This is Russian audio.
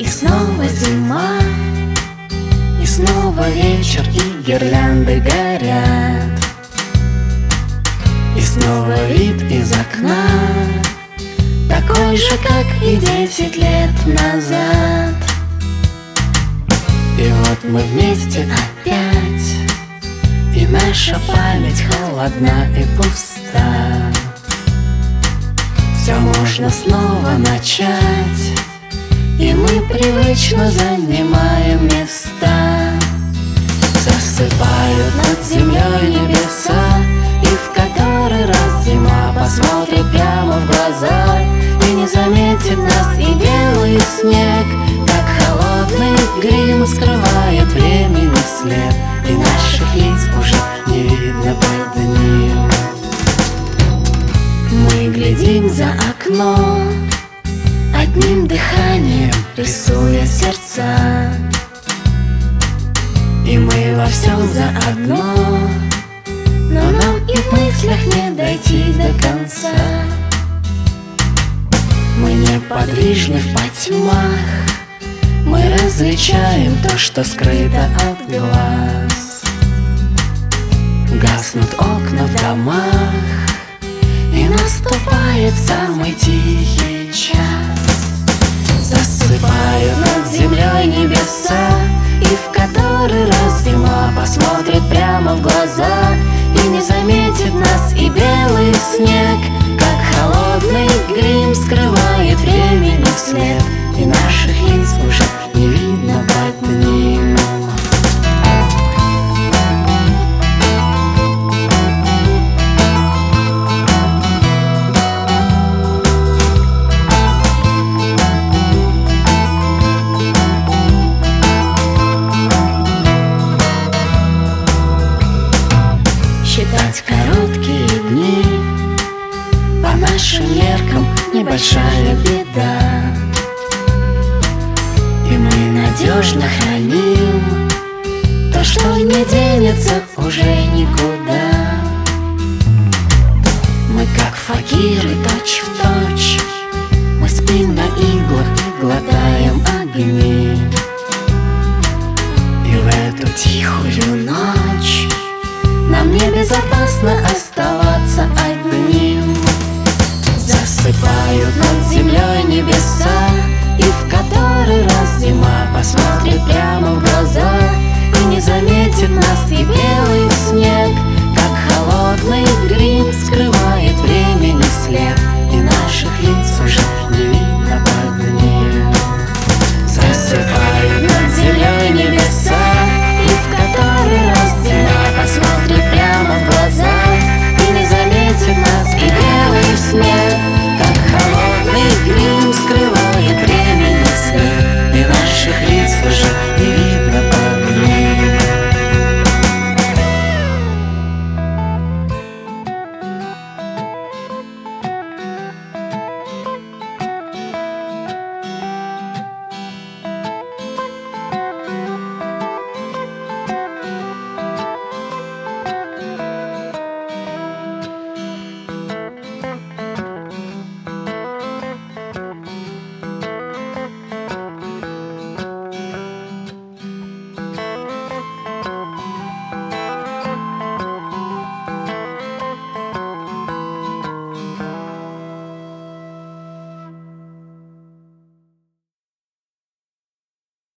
И снова зима, и снова вечер, и гирлянды горят. И снова вид из окна, такой же, как и 10 лет назад. И вот мы вместе опять, и наша память холодна и пуста. Все можно снова начать, и мы привычно занимаем места. Засыпают над землей небеса, и в который раз зима посмотрит прямо в глаза и не заметит нас, и белый снег, как холодный грим, скрывает времени след, и наших лиц уже не видно под ним. Мы глядим за окно, одним дыханием рисуя сердца, и мы во всем заодно, но нам и в мыслях не дойти до конца. Мы неподвижны в потьмах, мы различаем то, что скрыто от глаз. Гаснут окна в домах, и наступает самый тихий час. Засыпают над землей небеса, и в который раз зима посмотрит прямо в глаза и не заметит нас, и белый снег, как холодный грим, скрывает времени след, и наших лиц уже не видно под ним. Считать короткие дни по нашим меркам небольшая беда, и мы надежно храним то, что не денется уже никуда. Мы как факиры точь в точь, мы спим на иглах и глотаем огни. И в эту тихую ночь нам небезопасно оставаться одним. Засыпают над землей небеса, и в который раз зима посмотрит прямо в глаза и не заметит нас, и белый снег, как холодный грим, скрывает времени